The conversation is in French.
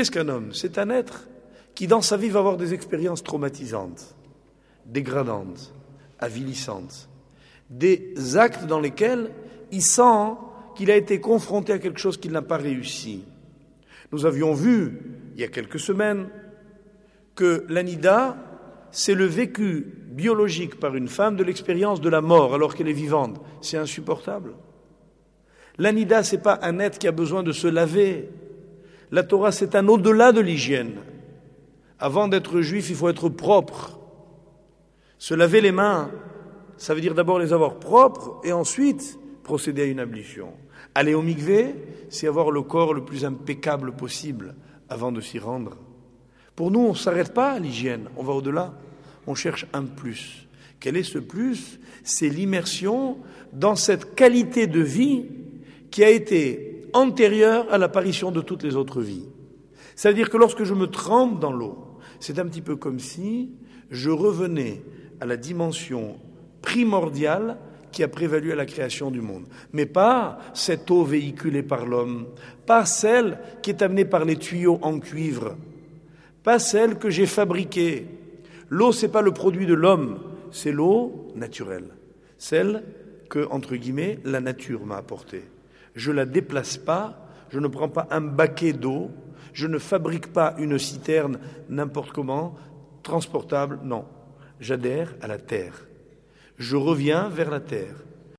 Qu'est-ce qu'un homme? C'est un être qui, dans sa vie, va avoir des expériences traumatisantes, dégradantes, avilissantes, des actes dans lesquels il sent qu'il a été confronté à quelque chose qu'il n'a pas réussi. Nous avions vu, il y a quelques semaines, que l'anida, c'est le vécu biologique par une femme de l'expérience de la mort alors qu'elle est vivante. C'est insupportable. L'anida, c'est pas un être qui a besoin de se laver. La Torah, c'est un au-delà de l'hygiène. Avant d'être juif, il faut être propre. Se laver les mains, ça veut dire d'abord les avoir propres et ensuite procéder à une ablution. Aller au mikvé, c'est avoir le corps le plus impeccable possible avant de s'y rendre. Pour nous, on ne s'arrête pas à l'hygiène, on va au-delà. On cherche un plus. Quel est ce plus? C'est l'immersion dans cette qualité de vie qui a été antérieure à l'apparition de toutes les autres vies. C'est-à-dire que lorsque je me trempe dans l'eau, c'est un petit peu comme si je revenais à la dimension primordiale qui a prévalu à la création du monde. Mais pas cette eau véhiculée par l'homme, pas celle qui est amenée par les tuyaux en cuivre, pas celle que j'ai fabriquée. L'eau, c'est pas le produit de l'homme, c'est l'eau naturelle, celle que, entre guillemets, la nature m'a apportée. Je la déplace pas, je ne prends pas un baquet d'eau, je ne fabrique pas une citerne n'importe comment, transportable, non. J'adhère à la terre. Je reviens vers la terre.